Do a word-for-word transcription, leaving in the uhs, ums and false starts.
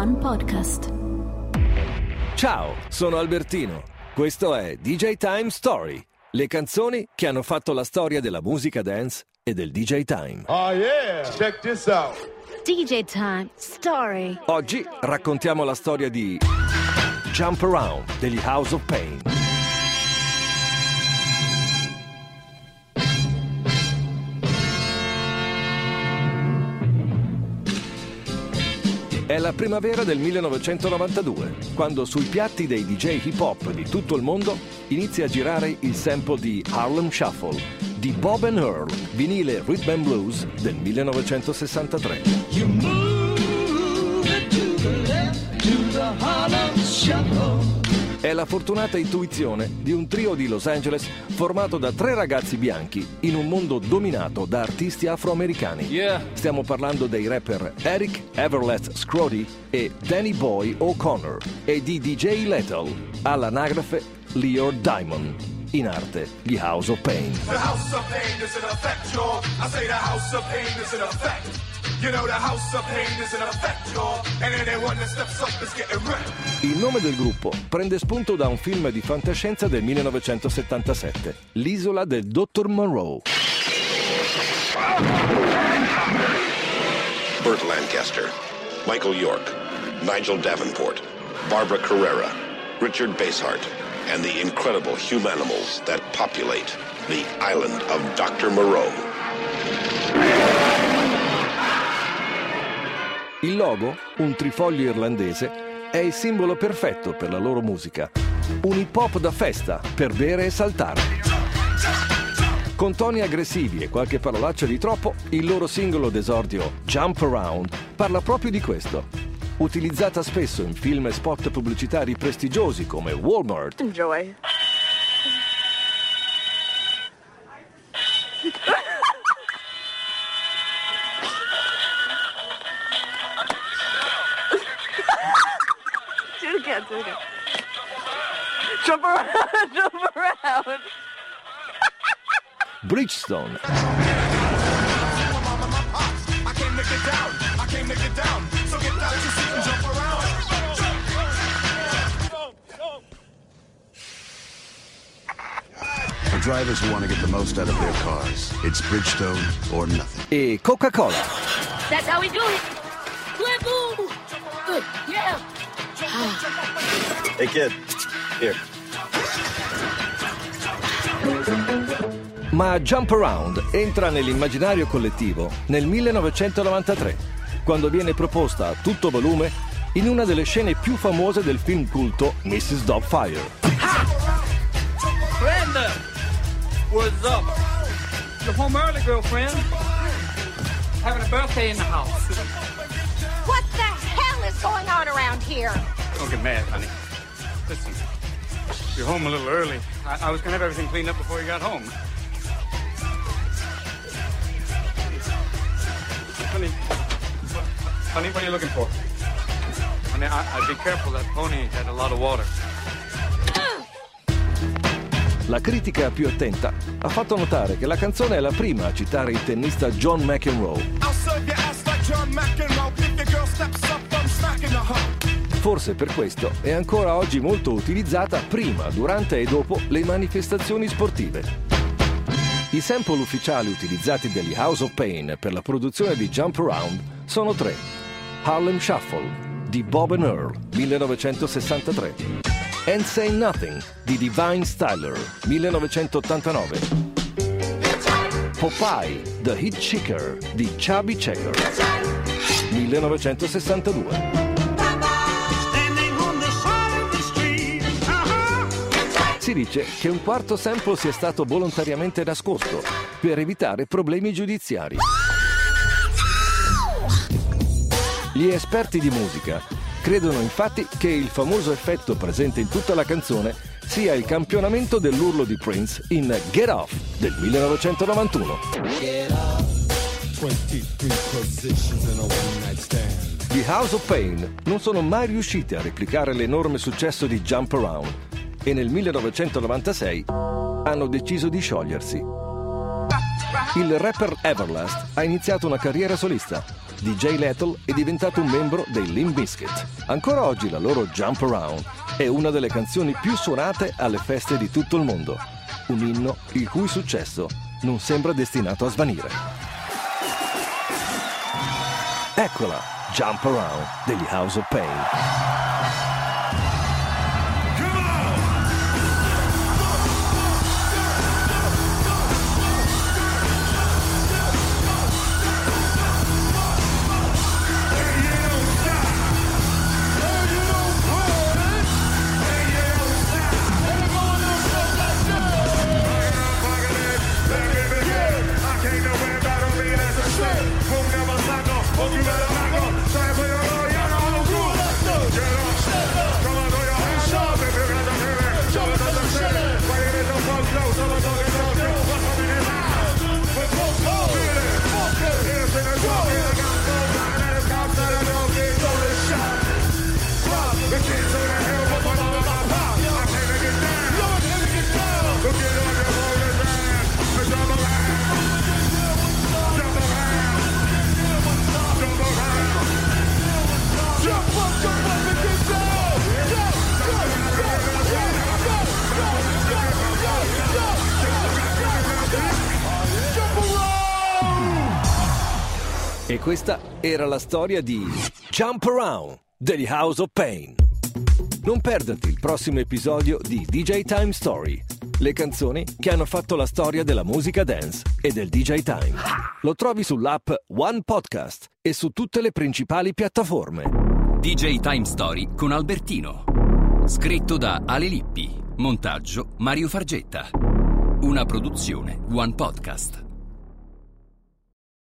One Podcast. Ciao, sono Albertino. Questo è D J Time Story, le canzoni che hanno fatto la storia della musica dance e del D J Time. Oh yeah, check this out. D J Time Story. Oggi raccontiamo la storia di Jump Around degli House of Pain. È la primavera del millenovecentonovantadue, quando sui piatti dei D J hip hop di tutto il mondo inizia a girare il sample di Harlem Shuffle di Bob and Earl, vinile Rhythm and Blues del millenovecentosessantatré. You move it to the left, to the Harlem Shuffle. È la fortunata intuizione di un trio di Los Angeles formato da tre ragazzi bianchi in un mondo dominato da artisti afroamericani. Yeah. Stiamo parlando dei rapper Eric Everlast Scrody e Danny Boy O'Connor e di D J Lethal, all'anagrafe Leo Diamond, in arte gli House of Pain. The House of Pain is in effect, y'all. I say the House of Pain is in effect. You know the House of Pain is in effect, y'all. And anyone that steps up is getting wrecked. Il nome del gruppo prende spunto da un film di fantascienza del millenovecentosettantasette, L'isola del dottor Moreau. Burt Lancaster, Michael York, Nigel Davenport, Barbara Carrera, Richard Basehart, and the incredible humanimals that populate the island of doctor Moreau. Il logo, un trifoglio irlandese, è il simbolo perfetto per la loro musica. Un hip hop da festa, per bere e saltare. Con toni aggressivi e qualche parolaccia di troppo, il loro singolo d'esordio Jump Around parla proprio di questo. Utilizzata spesso in film e spot pubblicitari prestigiosi come Walmart. Enjoy. Do it again, do it again. Jump around, jump around. Bridgestone. I can't make it down. I can't make it down. So get down to seat and jump around. For drivers who want to get the most out of their cars, it's Bridgestone or nothing. E Coca-Cola. That's how we do it. Flip-oo. Good, yeah. Hey kid, here. Ma Jump Around entra nell'immaginario collettivo nel millenovecentonovantatré, quando viene proposta a tutto volume in una delle scene più famose del film culto missus Doubtfire. Brenda! What's up? You're home early, girlfriend. Having a birthday in the house. What the hell is going on around here? Don't get mad, honey. Listen, you're home a little early. I, I was going to have everything cleaned up before you got home. Honey, what, honey, what are you looking for? Honey, I, I'd be careful. That pony had a lot of water. La critica più attenta ha fatto notare che la canzone è la prima a citare il tennista John McEnroe. Forse per questo è ancora oggi molto utilizzata prima, durante e dopo le manifestazioni sportive. I sample ufficiali utilizzati dagli House of Pain per la produzione di Jump Around sono tre. Harlem Shuffle di Bob and Earl, millenovecentosessantatré. And Say Nothing di Divine Styler, millenovecentottantanove. Popeye, The Hitchhiker di Chubby Checker, millenovecentosessantadue. Si dice che un quarto sample sia stato volontariamente nascosto per evitare problemi giudiziari. Gli esperti di musica credono infatti che il famoso effetto presente in tutta la canzone sia il campionamento dell'urlo di Prince in Get Off del millenovecentonovantuno. Gli House of Pain non sono mai riusciti a replicare l'enorme successo di Jump Around e nel millenovecentonovantasei hanno deciso di sciogliersi. Il rapper Everlast ha iniziato una carriera solista. D J Lethal è diventato un membro dei Limp Bizkit. Ancora oggi la loro Jump Around è una delle canzoni più suonate alle feste di tutto il mondo. Un inno il cui successo non sembra destinato a svanire. Eccola, Jump Around degli House of Pain. E questa era la storia di Jump Around degli House of Pain. Non perderti il prossimo episodio di D J Time Story, le canzoni che hanno fatto la storia della musica dance e del D J Time. Lo trovi sull'app One Podcast e su tutte le principali piattaforme. D J Time Story con Albertino. Scritto da Ale Lippi. Montaggio Mario Fargetta. Una produzione One Podcast.